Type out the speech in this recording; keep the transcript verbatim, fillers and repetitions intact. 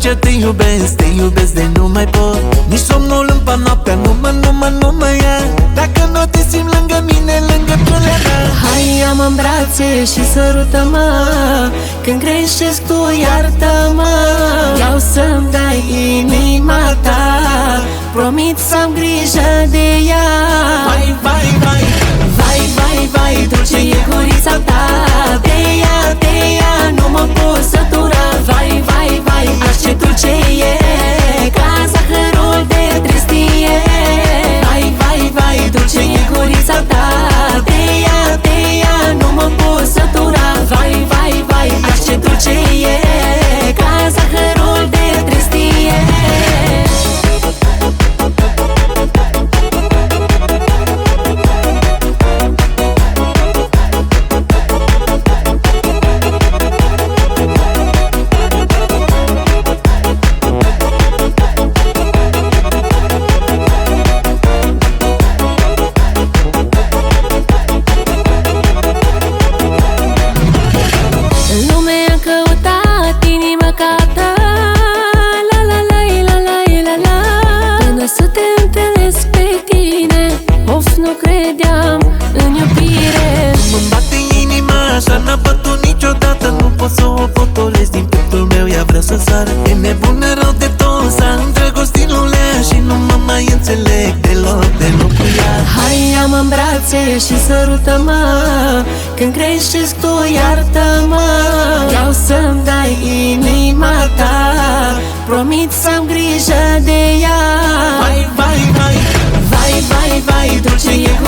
sincer te iubesc, te iubesc de nu mai pot. Nici somnul în pe noaptea nu mă, nu mă, nu mă ia. Dacă nu te simt lângă mine, lângă pielea mea. Hai, ia-mă în brațe și sărută-mă, când greșesc tu iartă-mă. Vreau să-mi dai inima ta, promit să-am grijă de ea. Vai, vai, vai, vai, vai, vai, dulce e gurița ta. De ea, de ea, nu mă pot sătura. Vai, vai, vai, aș ce dulce e, ca zahărul de tristie. Vai, vai, vai, dulce e gurița ta. De ea, de ea, nu mă pot sătura. Vai, vai, vai, aș ce dulce e, ca zahărul de tristie. Nu credeam în iubire. Mă-mi bate inima așa, n-a bătut niciodată. Nu pot să o potolesc din pieptul meu, ea vrea să sară. E nebună rău de tot, s-a îndrăgostit lulea și nu mă mai înțeleg deloc, deloc cu ea. Hai, ia-mă în brațe și sărută-mă, când greșesc tu iartă-mă. Vreau să-mi dai inima ta, promit să-am grijă de ea. Vai, vai, vai, vai, vai, vai, dulce e